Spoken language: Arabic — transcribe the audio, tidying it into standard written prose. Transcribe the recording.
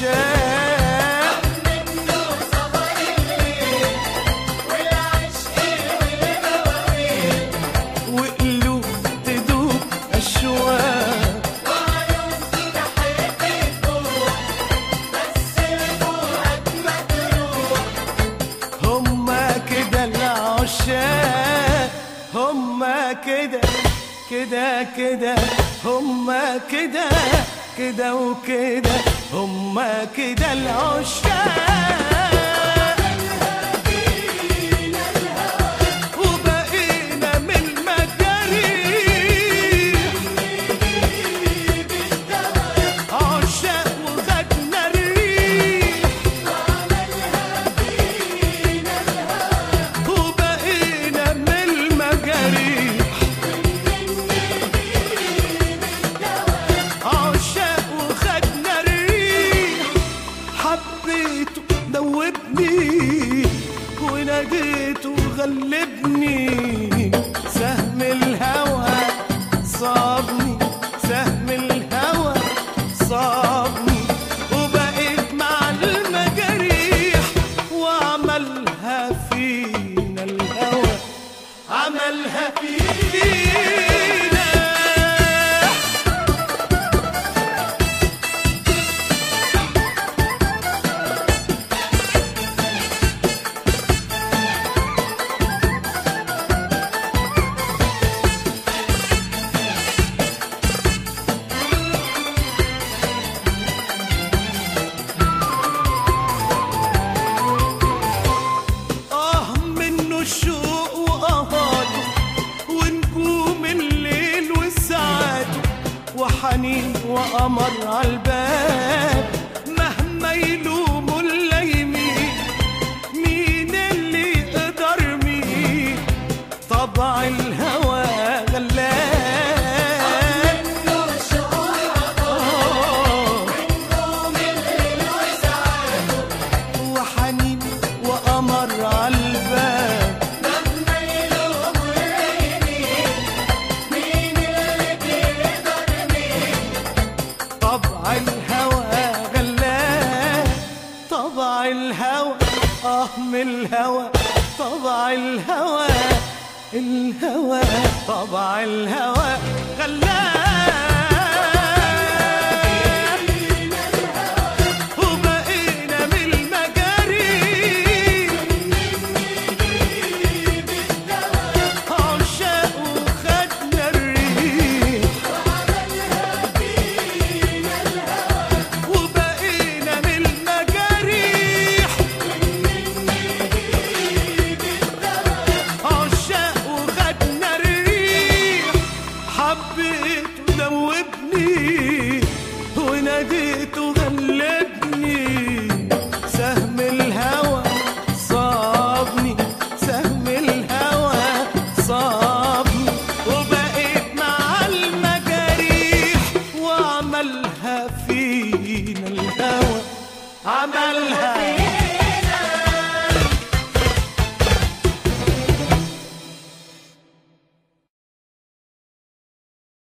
العشاق منه صبر الليل والعشق والمواويل وقلوب تدوب أشواق وعيون تحب تروح بس الفؤاد مجروح هما كده العشاق هما كده كده كده هما كده كده وكده هما كده العشاق وبقينا من المجاريح عشاق وخدنا الريح وبقينا من المجاريح عشاق وخدنا الريح حبيته دوبني وناديته غلبني سهم الهوى صابني سهم الهوى صابني وبقيت مع المجاريح وعملها فينا الهوى عملها فينا منه الشوق وقهاته ونجوم الليل والساعات وحنين وقمر عالباب مهما يلوموا اللايمين مين اللي يقدر مين طبع الهوى غلاب منه الشوق ونجوم الليل وساعاته وحنين وقمر عالباب مهما يلوموا اللايمين مين اللي بيقدر مين طبع الهوى غلاب طبع الهوى من الهوى طبع الهوى الهوى طبع الهوى غلاب وبقينا من المجاريح عشاق وخدنا الريح وبقينا من المجاريح عشاق وخدنا الريح حبيته دوبني وناديته غلبني سهم الهوى صابني سهم الهوى صابني وبقيت مع المجاريح وعملها فينا الهوى عملها